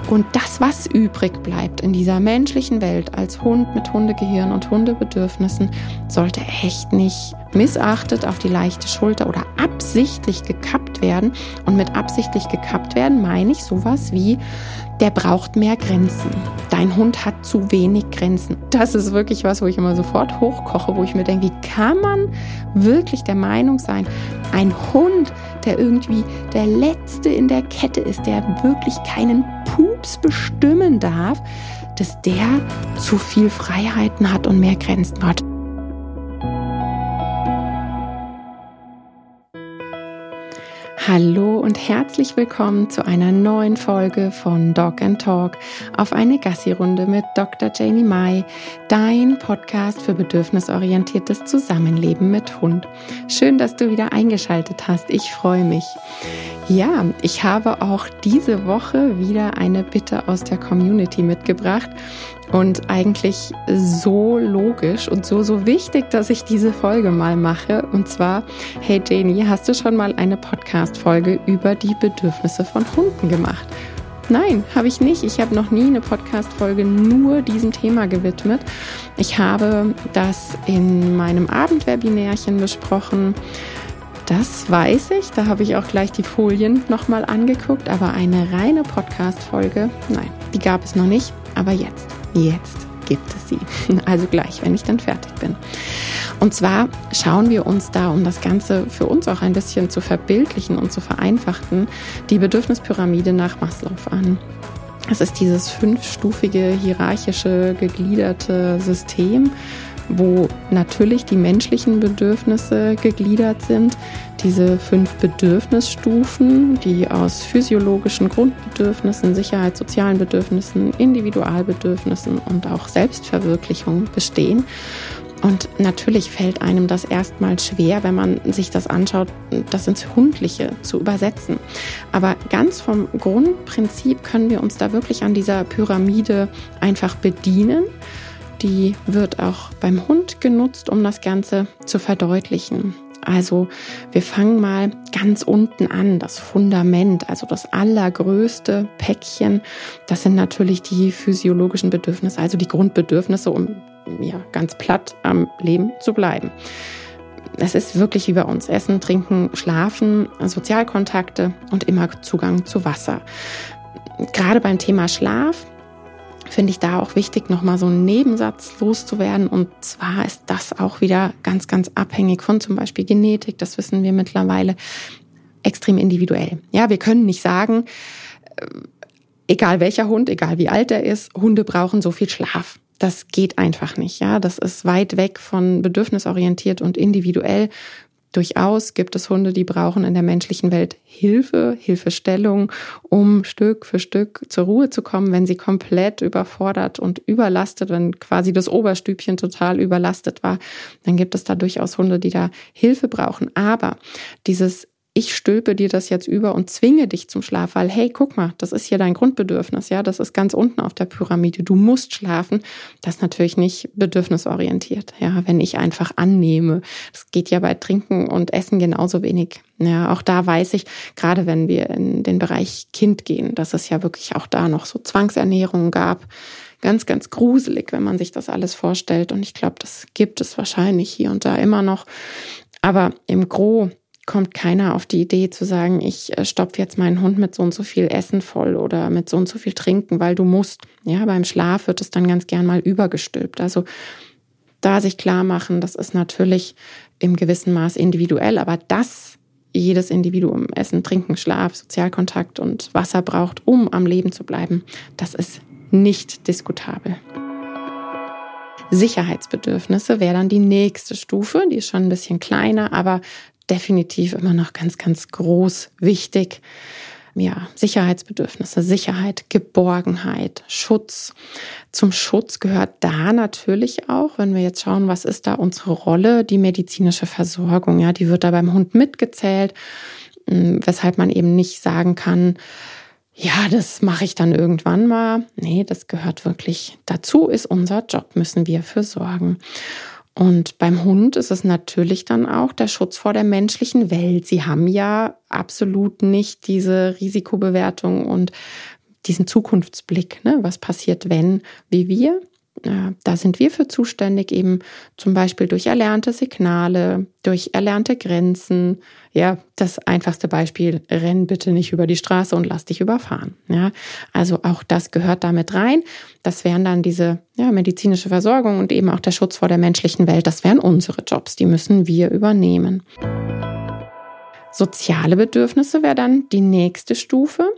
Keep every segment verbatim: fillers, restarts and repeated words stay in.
Und das, was übrig bleibt in dieser menschlichen Welt als Hund mit Hundegehirn und Hundebedürfnissen, sollte echt nicht missachtet auf die leichte Schulter oder absichtlich gekappt werden. Und mit absichtlich gekappt werden meine ich sowas wie, der braucht mehr Grenzen. Dein Hund hat zu wenig Grenzen. Das ist wirklich was, wo ich immer sofort hochkoche, wo ich mir denke, wie kann man wirklich der Meinung sein, ein Hund, der irgendwie der Letzte in der Kette ist, der wirklich keinen Pups bestimmen darf, dass der zu viel Freiheiten hat und mehr Grenzen hat. Hallo und herzlich willkommen zu einer neuen Folge von Dog and Talk auf eine Gassi-Runde mit Doktor Janie Mai, dein Podcast für bedürfnisorientiertes Zusammenleben mit Hund. Schön, dass du wieder eingeschaltet hast. Ich freue mich. Ja, ich habe auch diese Woche wieder eine Bitte aus der Community mitgebracht. Und eigentlich so logisch und so, so wichtig, dass ich diese Folge mal mache. Und zwar, hey Janie, hast du schon mal eine Podcast-Folge über die Bedürfnisse von Hunden gemacht? Nein, habe ich nicht. Ich habe noch nie eine Podcast-Folge nur diesem Thema gewidmet. Ich habe das in meinem Abendwebinärchen besprochen. Das weiß ich, da habe ich auch gleich die Folien nochmal angeguckt. Aber eine reine Podcast-Folge, nein, die gab es noch nicht. Aber jetzt. Jetzt gibt es sie. Also gleich, wenn ich dann fertig bin. Und zwar schauen wir uns da, um das Ganze für uns auch ein bisschen zu verbildlichen und zu vereinfachen, die Bedürfnispyramide nach Maslow an. Es ist dieses fünfstufige, hierarchische, gegliederte System, wo natürlich die menschlichen Bedürfnisse gegliedert sind. Diese fünf Bedürfnisstufen, die aus physiologischen Grundbedürfnissen, Sicherheit, sozialen Bedürfnissen, Individualbedürfnissen und auch Selbstverwirklichung bestehen. Und natürlich fällt einem das erstmal schwer, wenn man sich das anschaut, das ins Hundliche zu übersetzen. Aber ganz vom Grundprinzip können wir uns da wirklich an dieser Pyramide einfach bedienen. Die wird auch beim Hund genutzt, um das Ganze zu verdeutlichen. Also wir fangen mal ganz unten an, das Fundament, also das allergrößte Päckchen. Das sind natürlich die physiologischen Bedürfnisse, also die Grundbedürfnisse, um ja ganz platt am Leben zu bleiben. Es ist wirklich wie bei uns: Essen, Trinken, Schlafen, Sozialkontakte und immer Zugang zu Wasser. Gerade beim Thema Schlaf finde ich da auch wichtig, nochmal so einen Nebensatz loszuwerden. Und zwar ist das auch wieder ganz, ganz abhängig von zum Beispiel Genetik. Das wissen wir mittlerweile, extrem individuell. Ja, wir können nicht sagen, egal welcher Hund, egal wie alt er ist, Hunde brauchen so viel Schlaf. Das geht einfach nicht. Ja, das ist weit weg von bedürfnisorientiert und individuell. Durchaus gibt es Hunde, die brauchen in der menschlichen Welt Hilfe, Hilfestellung, um Stück für Stück zur Ruhe zu kommen, wenn sie komplett überfordert und überlastet, wenn quasi das Oberstübchen total überlastet war. Dann gibt es da durchaus Hunde, die da Hilfe brauchen. Aber dieses Ich stülpe dir das jetzt über und zwinge dich zum Schlaf, weil, hey, guck mal, das ist hier dein Grundbedürfnis, ja, das ist ganz unten auf der Pyramide, du musst schlafen, das ist natürlich nicht bedürfnisorientiert, ja, wenn ich einfach annehme. Das geht ja bei Trinken und Essen genauso wenig. Ja, auch da weiß ich, gerade wenn wir in den Bereich Kind gehen, dass es ja wirklich auch da noch so Zwangsernährungen gab. Ganz, ganz gruselig, wenn man sich das alles vorstellt. Und ich glaube, das gibt es wahrscheinlich hier und da immer noch. Aber im Gros kommt keiner auf die Idee zu sagen, ich stopfe jetzt meinen Hund mit so und so viel Essen voll oder mit so und so viel Trinken, weil du musst. Ja, beim Schlaf wird es dann ganz gern mal übergestülpt. Also da sich klar machen, das ist natürlich im gewissen Maß individuell, aber dass jedes Individuum Essen, Trinken, Schlaf, Sozialkontakt und Wasser braucht, um am Leben zu bleiben, das ist nicht diskutabel. Sicherheitsbedürfnisse wäre dann die nächste Stufe, die ist schon ein bisschen kleiner, aber definitiv immer noch ganz, ganz groß wichtig. Ja, Sicherheitsbedürfnisse, Sicherheit, Geborgenheit, Schutz. Zum Schutz gehört da natürlich auch, wenn wir jetzt schauen, was ist da unsere Rolle, die medizinische Versorgung. Ja, die wird da beim Hund mitgezählt, weshalb man eben nicht sagen kann, ja, das mache ich dann irgendwann mal. Nee, das gehört wirklich dazu, ist unser Job, müssen wir für sorgen. Und beim Hund ist es natürlich dann auch der Schutz vor der menschlichen Welt. Sie haben ja absolut nicht diese Risikobewertung und diesen Zukunftsblick, ne? Was passiert, wenn, wie wir. Ja, da sind wir für zuständig, eben zum Beispiel durch erlernte Signale, durch erlernte Grenzen. Ja, das einfachste Beispiel, renn bitte nicht über die Straße und lass dich überfahren. Ja, also auch das gehört damit rein. Das wären dann diese ja, medizinische Versorgung und eben auch der Schutz vor der menschlichen Welt. Das wären unsere Jobs, die müssen wir übernehmen. Soziale Bedürfnisse wäre dann die nächste Stufe.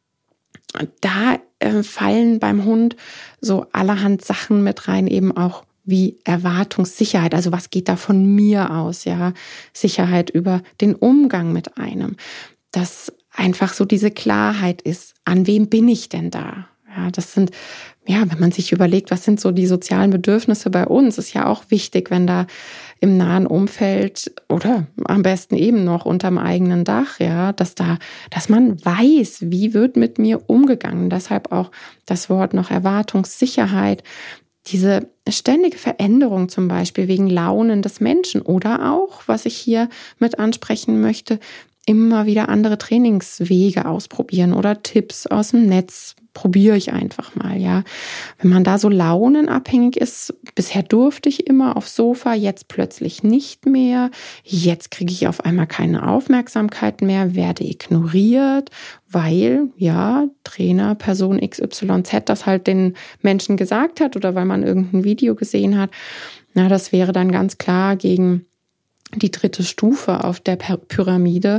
Da äh, fallen beim Hund so allerhand Sachen mit rein, eben auch wie Erwartungssicherheit. Also was geht da von mir aus? Ja, Sicherheit über den Umgang mit einem. Dass einfach so diese Klarheit ist, an wem bin ich denn da? Ja, das sind, ja, wenn man sich überlegt, was sind so die sozialen Bedürfnisse bei uns, ist ja auch wichtig, wenn da im nahen Umfeld oder am besten eben noch unterm eigenen Dach, ja, dass da, dass man weiß, wie wird mit mir umgegangen. Deshalb auch das Wort noch Erwartungssicherheit, diese ständige Veränderung zum Beispiel wegen Launen des Menschen oder auch, was ich hier mit ansprechen möchte, immer wieder andere Trainingswege ausprobieren oder Tipps aus dem Netz. Probiere ich einfach mal, ja. Wenn man da so launenabhängig ist, bisher durfte ich immer aufs Sofa, jetzt plötzlich nicht mehr. Jetzt kriege ich auf einmal keine Aufmerksamkeit mehr, werde ignoriert, weil, ja, Trainer, Person X Y Z das halt den Menschen gesagt hat oder weil man irgendein Video gesehen hat. Na, das wäre dann ganz klar gegen die dritte Stufe auf der Pyramide.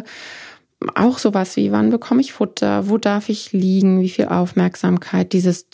Auch sowas wie, wann bekomme ich Futter, wo darf ich liegen, wie viel Aufmerksamkeit. Dieses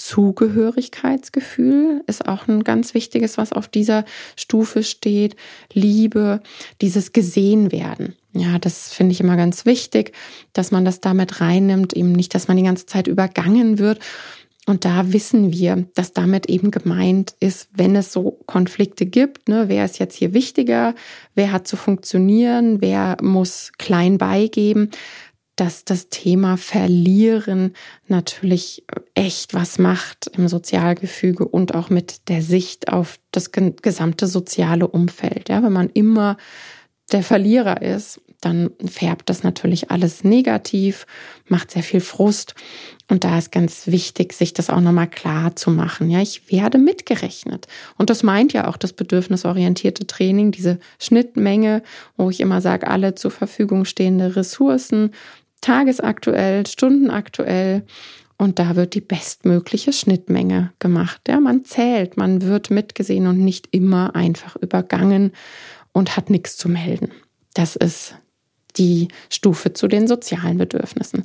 Zugehörigkeitsgefühl ist auch ein ganz wichtiges, was auf dieser Stufe steht. Liebe, dieses gesehen werden. Ja, das finde ich immer ganz wichtig, dass man das damit reinnimmt, eben nicht, dass man die ganze Zeit übergangen wird. Und da wissen wir, dass damit eben gemeint ist, wenn es so Konflikte gibt, ne, wer ist jetzt hier wichtiger, wer hat zu funktionieren, wer muss klein beigeben, dass das Thema Verlieren natürlich echt was macht im Sozialgefüge und auch mit der Sicht auf das gesamte soziale Umfeld. Ja, wenn man immer der Verlierer ist, dann färbt das natürlich alles negativ, macht sehr viel Frust. Und da ist ganz wichtig, sich das auch nochmal klar zu machen. Ja, ich werde mitgerechnet. Und das meint ja auch das bedürfnisorientierte Training, diese Schnittmenge, wo ich immer sage, alle zur Verfügung stehende Ressourcen, tagesaktuell, stundenaktuell. Und da wird die bestmögliche Schnittmenge gemacht. Ja, man zählt, man wird mitgesehen und nicht immer einfach übergangen und hat nichts zu melden. Das ist die Stufe zu den sozialen Bedürfnissen.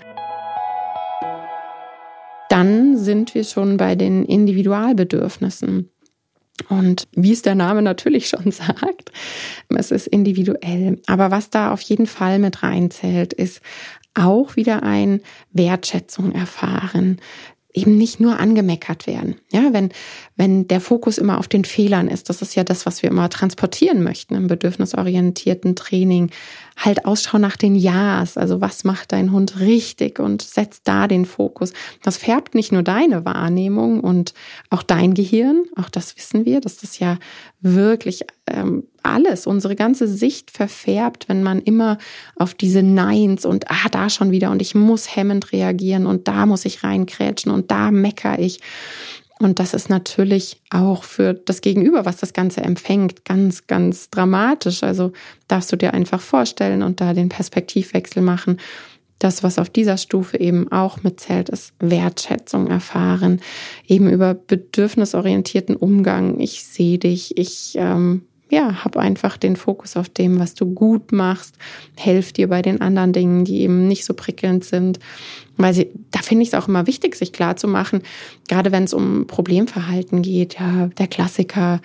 Dann sind wir schon bei den Individualbedürfnissen. Und wie es der Name natürlich schon sagt, es ist individuell. Aber was da auf jeden Fall mit reinzählt, ist auch wieder ein Wertschätzung erfahren. Eben nicht nur angemeckert werden. Ja, wenn, wenn der Fokus immer auf den Fehlern ist, das ist ja das, was wir immer transportieren möchten im bedürfnisorientierten Training. Halt Ausschau nach den Ja's, also was macht dein Hund richtig und setzt da den Fokus. Das färbt nicht nur deine Wahrnehmung und auch dein Gehirn, auch das wissen wir, dass das ja wirklich ähm, alles, unsere ganze Sicht verfärbt, wenn man immer auf diese Neins und ah, da schon wieder und ich muss hemmend reagieren und da muss ich reinkrätschen und da meckere ich. Und das ist natürlich auch für das Gegenüber, was das Ganze empfängt, ganz, ganz dramatisch. Also darfst du dir einfach vorstellen und da den Perspektivwechsel machen. Das, was auf dieser Stufe eben auch mitzählt, ist Wertschätzung erfahren, eben über bedürfnisorientierten Umgang. Ich sehe dich, ich ähm, ja, hab einfach den Fokus auf dem, was du gut machst, helf dir bei den anderen Dingen, die eben nicht so prickelnd sind. Weil sie, da finde ich es auch immer wichtig, sich klar zu machen, gerade wenn es um Problemverhalten geht, ja, der Klassiker,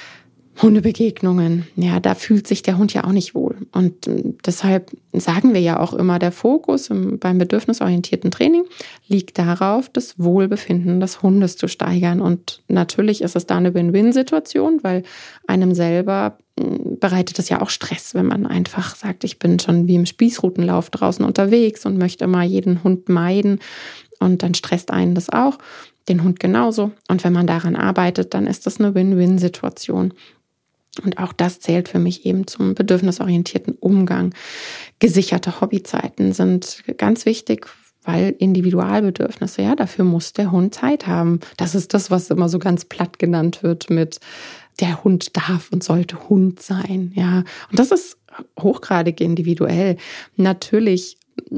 Hundebegegnungen, ja, da fühlt sich der Hund ja auch nicht wohl. Und deshalb sagen wir ja auch immer, der Fokus beim bedürfnisorientierten Training liegt darauf, das Wohlbefinden des Hundes zu steigern. Und natürlich ist es da eine Win-Win-Situation, weil einem selber bereitet es ja auch Stress, wenn man einfach sagt, ich bin schon wie im Spießrutenlauf draußen unterwegs und möchte immer jeden Hund meiden. Und dann stresst einen das auch, den Hund genauso. Und wenn man daran arbeitet, dann ist das eine Win-Win-Situation. Und auch das zählt für mich eben zum bedürfnisorientierten Umgang. Gesicherte Hobbyzeiten sind ganz wichtig, weil Individualbedürfnisse, ja, dafür muss der Hund Zeit haben. Das ist das, was immer so ganz platt genannt wird mit der Hund darf und sollte Hund sein, ja. Und das ist hochgradig individuell. Natürlich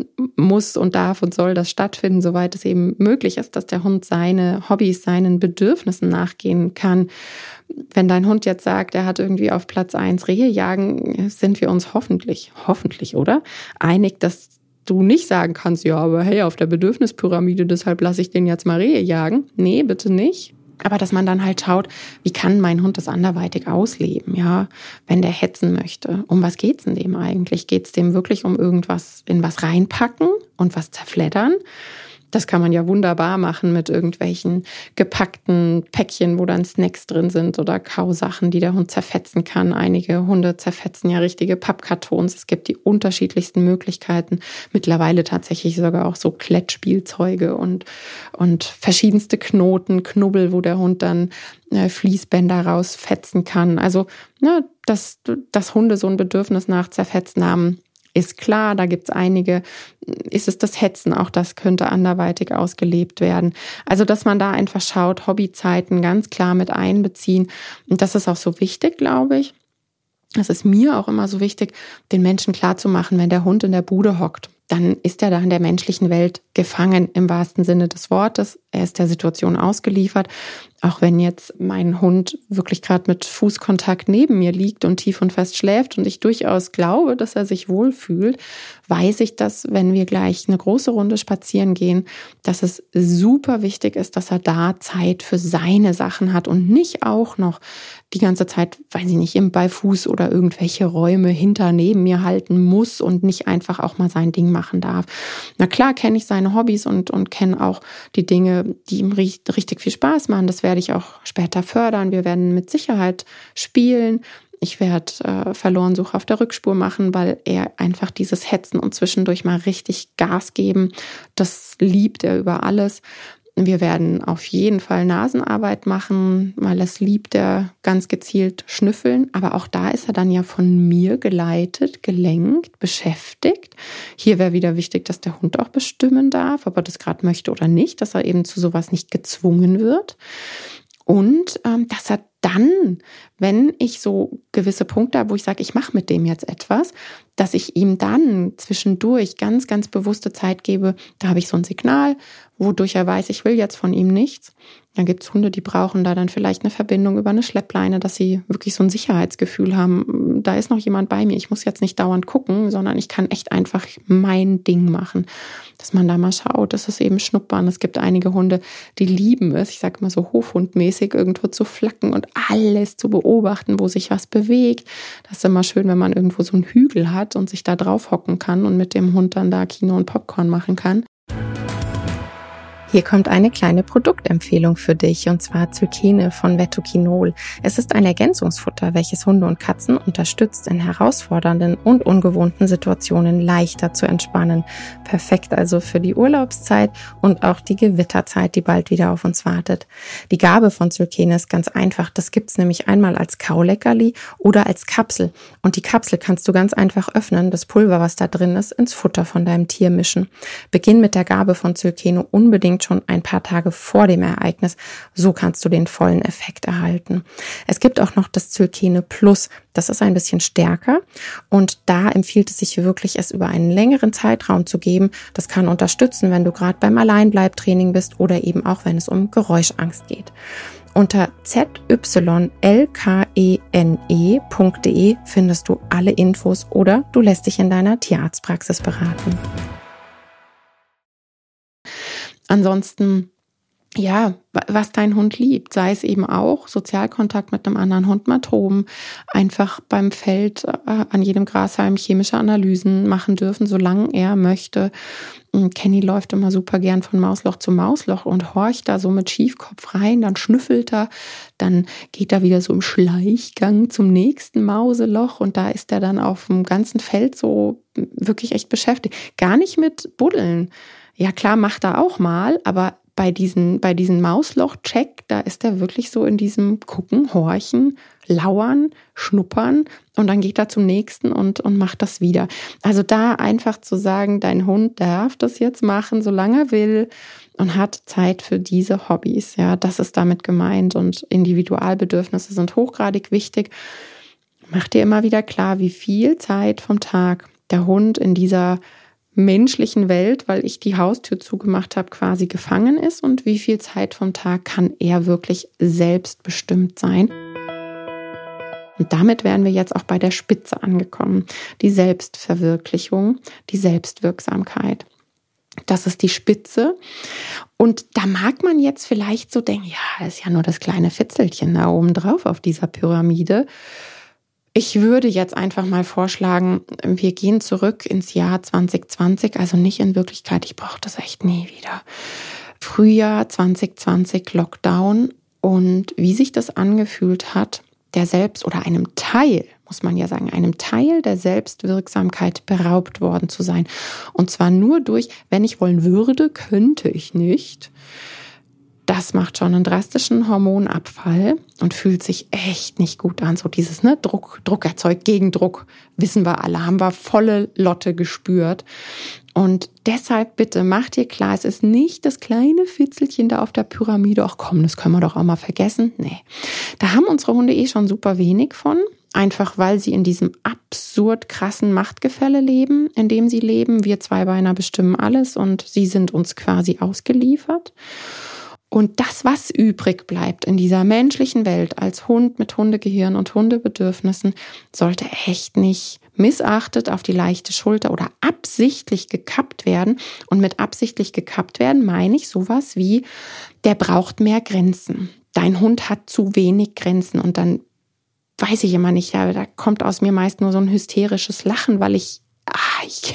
muss und darf und soll das stattfinden, soweit es eben möglich ist, dass der Hund seine Hobbys, seinen Bedürfnissen nachgehen kann. Wenn dein Hund jetzt sagt, er hat irgendwie auf Platz eins Rehe jagen, sind wir uns hoffentlich, hoffentlich, oder? Einig, dass du nicht sagen kannst, ja, aber hey, auf der Bedürfnispyramide, deshalb lasse ich den jetzt mal Rehe jagen. Nee, bitte nicht. Aber dass man dann halt schaut, wie kann mein Hund das anderweitig ausleben, ja, wenn der hetzen möchte. Um was geht's in dem eigentlich? Geht's dem wirklich um irgendwas in was reinpacken und was zerfleddern? Das kann man ja wunderbar machen mit irgendwelchen gepackten Päckchen, wo dann Snacks drin sind oder Kausachen, die der Hund zerfetzen kann. Einige Hunde zerfetzen ja richtige Pappkartons. Es gibt die unterschiedlichsten Möglichkeiten. Mittlerweile tatsächlich sogar auch so Klettspielzeuge und, und verschiedenste Knoten, Knubbel, wo der Hund dann äh, Fließbänder rausfetzen kann. Also, ne, dass, dass Hunde so ein Bedürfnis nach Zerfetzen haben, ist klar, da gibt's einige. Ist es das Hetzen? Auch das könnte anderweitig ausgelebt werden. Also, dass man da einfach schaut, Hobbyzeiten ganz klar mit einbeziehen. Und das ist auch so wichtig, glaube ich. Das ist mir auch immer so wichtig, den Menschen klarzumachen, wenn der Hund in der Bude hockt, dann ist er da in der menschlichen Welt gefangen im wahrsten Sinne des Wortes. Er ist der Situation ausgeliefert. Auch wenn jetzt mein Hund wirklich gerade mit Fußkontakt neben mir liegt und tief und fest schläft und ich durchaus glaube, dass er sich wohlfühlt, weiß ich, dass, wenn wir gleich eine große Runde spazieren gehen, dass es super wichtig ist, dass er da Zeit für seine Sachen hat und nicht auch noch die ganze Zeit, weiß ich nicht, im Beifuß oder irgendwelche Räume hinter neben mir halten muss und nicht einfach auch mal sein Ding machen darf. Na klar kenne ich seine Hobbys und, und kenne auch die Dinge, die ihm richtig, richtig viel Spaß machen. Das werde ich auch später fördern. Wir werden mit Sicherheit spielen. Ich werde äh, Verlorensuche auf der Rückspur machen, weil er einfach dieses Hetzen und zwischendurch mal richtig Gas geben, das liebt er über alles. Wir werden auf jeden Fall Nasenarbeit machen, weil das liebt er ganz gezielt schnüffeln. Aber auch da ist er dann ja von mir geleitet, gelenkt, beschäftigt. Hier wäre wieder wichtig, dass der Hund auch bestimmen darf, ob er das gerade möchte oder nicht, dass er eben zu sowas nicht gezwungen wird. Und ähm, dass er dann, wenn ich so gewisse Punkte habe, wo ich sage, ich mache mit dem jetzt etwas, dass ich ihm dann zwischendurch ganz, ganz bewusste Zeit gebe, da habe ich so ein Signal, wodurch er weiß, ich will jetzt von ihm nichts. Dann gibt es Hunde, die brauchen da dann vielleicht eine Verbindung über eine Schleppleine, dass sie wirklich so ein Sicherheitsgefühl haben. Da ist noch jemand bei mir, ich muss jetzt nicht dauernd gucken, sondern ich kann echt einfach mein Ding machen. Dass man da mal schaut, das ist eben Schnuppern. Es gibt einige Hunde, die lieben es, ich sage mal so hofhundmäßig, irgendwo zu flacken und alles zu beobachten, wo sich was bewegt. Das ist immer schön, wenn man irgendwo so einen Hügel hat und sich da drauf hocken kann und mit dem Hund dann da Kino und Popcorn machen kann. Hier kommt eine kleine Produktempfehlung für dich, und zwar Zylkene von Vettokinol. Es ist ein Ergänzungsfutter, welches Hunde und Katzen unterstützt, in herausfordernden und ungewohnten Situationen leichter zu entspannen. Perfekt also für die Urlaubszeit und auch die Gewitterzeit, die bald wieder auf uns wartet. Die Gabe von Zylkene ist ganz einfach. Das gibt's nämlich einmal als Kauleckerli oder als Kapsel. Und die Kapsel kannst du ganz einfach öffnen, das Pulver, was da drin ist, ins Futter von deinem Tier mischen. Beginn mit der Gabe von Zylkene unbedingt schon ein paar Tage vor dem Ereignis. So kannst du den vollen Effekt erhalten. Es gibt auch noch das Zylkene Plus. Das ist ein bisschen stärker und da empfiehlt es sich wirklich, es über einen längeren Zeitraum zu geben. Das kann unterstützen, wenn du gerade beim Alleinbleibtraining bist oder eben auch, wenn es um Geräuschangst geht. Unter z y l k e n e punkt d e findest du alle Infos oder du lässt dich in deiner Tierarztpraxis beraten. Ansonsten, ja, was dein Hund liebt, sei es eben auch Sozialkontakt mit einem anderen Hund mal toben, einfach beim Feld äh, an jedem Grashalm chemische Analysen machen dürfen, solange er möchte. Kenny läuft immer super gern von Mausloch zu Mausloch und horcht da so mit Schiefkopf rein, dann schnüffelt er, dann geht er wieder so im Schleichgang zum nächsten Mauseloch und da ist er dann auf dem ganzen Feld so wirklich echt beschäftigt. Gar nicht mit Buddeln. Ja klar, macht er auch mal, aber bei diesen, bei diesen Mausloch-Check, da ist er wirklich so in diesem Gucken, Horchen, Lauern, Schnuppern und dann geht er zum nächsten und, und macht das wieder. Also da einfach zu sagen, dein Hund darf das jetzt machen, solange er will und hat Zeit für diese Hobbys. Ja, das ist damit gemeint und Individualbedürfnisse sind hochgradig wichtig. Mach dir immer wieder klar, wie viel Zeit vom Tag der Hund in dieser menschlichen Welt, weil ich die Haustür zugemacht habe, quasi gefangen ist und wie viel Zeit vom Tag kann er wirklich selbstbestimmt sein. Und damit wären wir jetzt auch bei der Spitze angekommen. Die Selbstverwirklichung, die Selbstwirksamkeit. Das ist die Spitze. Und da mag man jetzt vielleicht so denken, ja, das ist ja nur das kleine Fitzelchen da oben drauf auf dieser Pyramide. Ich würde jetzt einfach mal vorschlagen, wir gehen zurück ins Jahr zwanzig zwanzig, also nicht in Wirklichkeit, ich brauche das echt nie wieder. Frühjahr zwanzig zwanzig, Lockdown und wie sich das angefühlt hat, der Selbst- oder einem Teil, muss man ja sagen, einem Teil der Selbstwirksamkeit beraubt worden zu sein. Und zwar nur durch, wenn ich wollen würde, könnte ich nicht. Das macht schon einen drastischen Hormonabfall und fühlt sich echt nicht gut an. So dieses ne, Druck, Druck erzeugt Gegendruck, wissen wir alle, haben wir volle Lotte gespürt. Und deshalb bitte mach dir klar, es ist nicht das kleine Fitzelchen da auf der Pyramide. Ach komm, das können wir doch auch mal vergessen. Nee, da haben unsere Hunde eh schon super wenig von. Einfach weil sie in diesem absurd krassen Machtgefälle leben, in dem sie leben. Wir Zweibeiner bestimmen alles und sie sind uns quasi ausgeliefert. Und das, was übrig bleibt in dieser menschlichen Welt als Hund mit Hundegehirn und Hundebedürfnissen, sollte echt nicht missachtet auf die leichte Schulter oder absichtlich gekappt werden. Und mit absichtlich gekappt werden meine ich sowas wie, der braucht mehr Grenzen. Dein Hund hat zu wenig Grenzen und dann weiß ich immer nicht, ja, da kommt aus mir meist nur so ein hysterisches Lachen, weil ich, ah, ich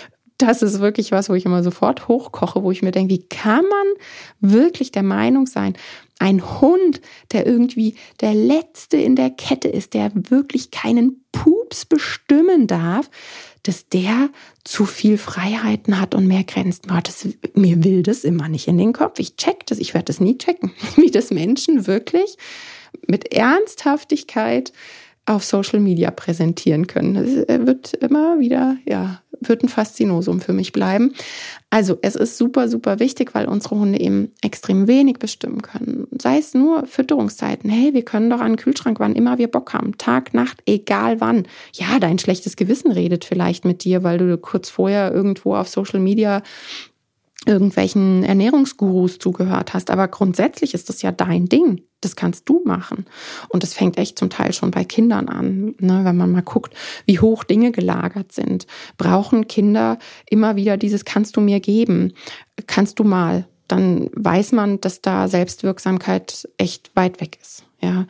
das ist wirklich was, wo ich immer sofort hochkoche, wo ich mir denke, wie kann man wirklich der Meinung sein, ein Hund, der irgendwie der Letzte in der Kette ist, der wirklich keinen Pups bestimmen darf, dass der zu viel Freiheiten hat und mehr Grenzen hat. Das, mir will das immer nicht in den Kopf. Ich check das, ich werde das nie checken, wie das Menschen wirklich mit Ernsthaftigkeit auf Social Media präsentieren können. Das wird immer wieder, ja, wird ein Faszinosum für mich bleiben. Also es ist super, super wichtig, weil unsere Hunde eben extrem wenig bestimmen können. Sei es nur Fütterungszeiten. Hey, wir können doch an den Kühlschrank, wann immer wir Bock haben. Tag, Nacht, egal wann. Ja, dein schlechtes Gewissen redet vielleicht mit dir, weil du kurz vorher irgendwo auf Social Media irgendwelchen Ernährungsgurus zugehört hast. Aber grundsätzlich ist das ja dein Ding. Das kannst du machen. Und das fängt echt zum Teil schon bei Kindern an. Ne? Wenn man mal guckt, wie hoch Dinge gelagert sind, brauchen Kinder immer wieder dieses kannst du mir geben, kannst du mal. Dann weiß man, dass da Selbstwirksamkeit echt weit weg ist. Ja,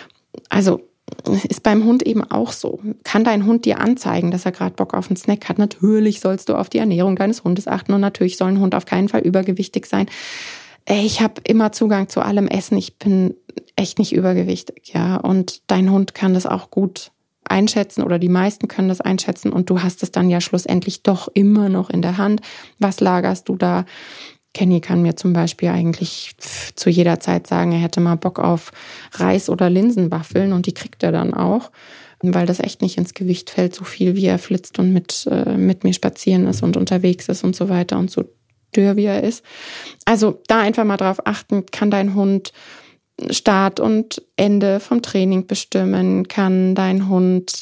also ist beim Hund eben auch so. Kann dein Hund dir anzeigen, dass er gerade Bock auf einen Snack hat? Natürlich sollst du auf die Ernährung deines Hundes achten und natürlich soll ein Hund auf keinen Fall übergewichtig sein. Ich habe immer Zugang zu allem Essen. Ich bin echt nicht übergewichtig, ja. Und dein Hund kann das auch gut einschätzen oder die meisten können das einschätzen und du hast es dann ja schlussendlich doch immer noch in der Hand. Was lagerst du da? Kenny kann mir zum Beispiel eigentlich zu jeder Zeit sagen, er hätte mal Bock auf Reis- oder Linsenwaffeln und die kriegt er dann auch, weil das echt nicht ins Gewicht fällt, so viel wie er flitzt und mit, äh, mit mir spazieren ist und unterwegs ist und so weiter und so dürr wie er ist. Also da einfach mal drauf achten, kann dein Hund Start und Ende vom Training bestimmen, kann dein Hund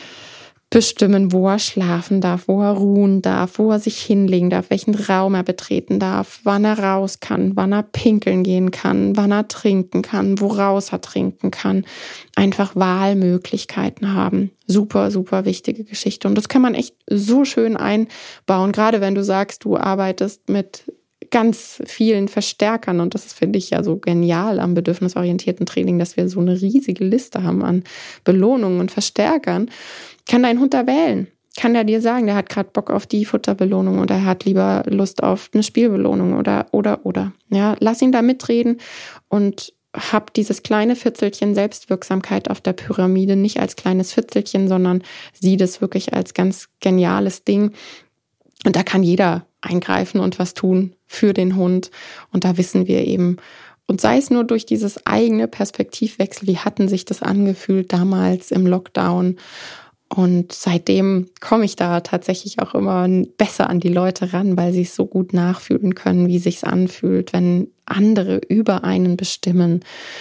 bestimmen, wo er schlafen darf, wo er ruhen darf, wo er sich hinlegen darf, welchen Raum er betreten darf, wann er raus kann, wann er pinkeln gehen kann, wann er trinken kann, woraus er trinken kann. Einfach Wahlmöglichkeiten haben. Super, super wichtige Geschichte. Und das kann man echt so schön einbauen, gerade wenn du sagst, du arbeitest mit ganz vielen Verstärkern und das finde ich ja so genial am bedürfnisorientierten Training, dass wir so eine riesige Liste haben an Belohnungen und Verstärkern. Kann dein Hund da wählen? Kann der dir sagen, der hat gerade Bock auf die Futterbelohnung oder er hat lieber Lust auf eine Spielbelohnung oder, oder, oder. Ja, lass ihn da mitreden und hab dieses kleine Fitzelchen Selbstwirksamkeit auf der Pyramide nicht als kleines Fitzelchen, sondern sieh das wirklich als ganz geniales Ding. Und da kann jeder eingreifen und was tun, für den Hund. Und da wissen wir eben, und sei es nur durch dieses eigene Perspektivwechsel, wie hatten sich das angefühlt damals im Lockdown. Und seitdem komme ich da tatsächlich auch immer besser an die Leute ran, weil sie es so gut nachfühlen können, wie sich's anfühlt, wenn andere über einen bestimmen,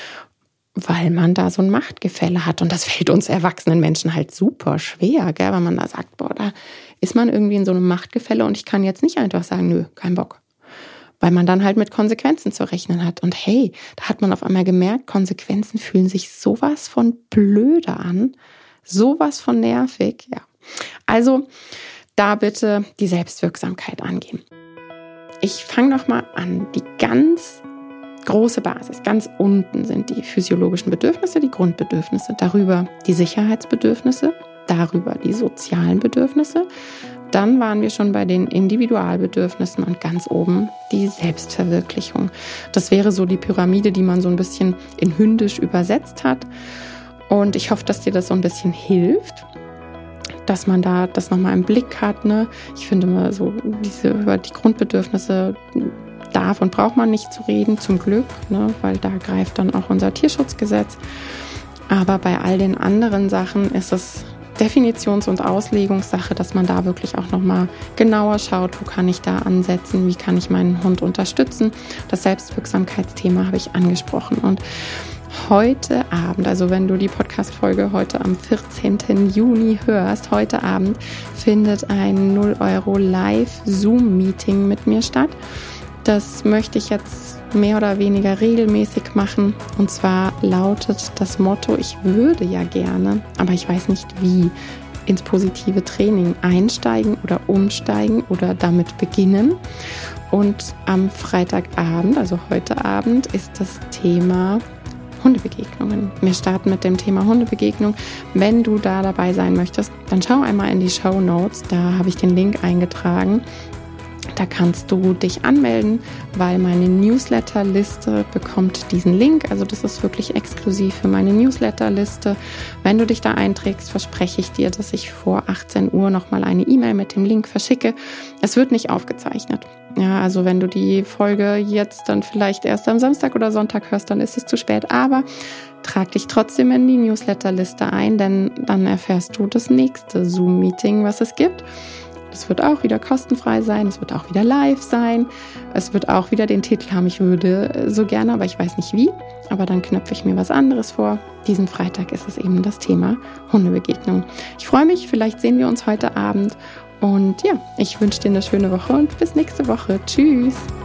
weil man da so ein Machtgefälle hat. Und das fällt uns erwachsenen Menschen halt super schwer, gell? Wenn man da sagt, boah, da ist man irgendwie in so einem Machtgefälle und ich kann jetzt nicht einfach sagen, nö, kein Bock. Weil man dann halt mit Konsequenzen zu rechnen hat. Und hey, da hat man auf einmal gemerkt, Konsequenzen fühlen sich sowas von blöde an, sowas von nervig. Ja, also da bitte die Selbstwirksamkeit angehen. Ich fange nochmal an. Die ganz große Basis, ganz unten sind die physiologischen Bedürfnisse, die Grundbedürfnisse. Darüber die Sicherheitsbedürfnisse, darüber die sozialen Bedürfnisse. Dann waren wir schon bei den Individualbedürfnissen und ganz oben die Selbstverwirklichung. Das wäre so die Pyramide, die man so ein bisschen in Hündisch übersetzt hat. Und ich hoffe, dass dir das so ein bisschen hilft, dass man da das nochmal im Blick hat. Ne? Ich finde mal so, diese über die Grundbedürfnisse darf und braucht man nicht zu reden, zum Glück, ne? Weil da greift dann auch unser Tierschutzgesetz. Aber bei all den anderen Sachen ist es Definitions- und Auslegungssache, dass man da wirklich auch nochmal genauer schaut, wo kann ich da ansetzen, wie kann ich meinen Hund unterstützen. Das Selbstwirksamkeitsthema habe ich angesprochen. Und heute Abend, also wenn du die Podcast-Folge heute am vierzehnten Juni hörst, heute Abend findet ein null Euro Live-Zoom-Meeting mit mir statt. Das möchte ich jetzt mehr oder weniger regelmäßig machen. Und zwar lautet das Motto, ich würde ja gerne, aber ich weiß nicht wie, ins positive Training einsteigen oder umsteigen oder damit beginnen. Und am Freitagabend, also heute Abend, ist das Thema Hundebegegnungen. Wir starten mit dem Thema Hundebegegnung. Wenn du da dabei sein möchtest, dann schau einmal in die Shownotes. Da habe ich den Link eingetragen. Da kannst du dich anmelden, weil meine Newsletterliste bekommt diesen Link. Also das ist wirklich exklusiv für meine Newsletterliste. Wenn du dich da einträgst, verspreche ich dir, dass ich vor achtzehn Uhr nochmal eine E-Mail mit dem Link verschicke. Es wird nicht aufgezeichnet. Ja, also wenn du die Folge jetzt dann vielleicht erst am Samstag oder Sonntag hörst, dann ist es zu spät. Aber trag dich trotzdem in die Newsletterliste ein, denn dann erfährst du das nächste Zoom-Meeting, was es gibt. Es wird auch wieder kostenfrei sein, es wird auch wieder live sein, es wird auch wieder den Titel haben, ich würde so gerne, aber ich weiß nicht wie, aber dann knöpfe ich mir was anderes vor. Diesen Freitag ist es eben das Thema Hundebegegnung. Ich freue mich, vielleicht sehen wir uns heute Abend und ja, ich wünsche dir eine schöne Woche und bis nächste Woche. Tschüss!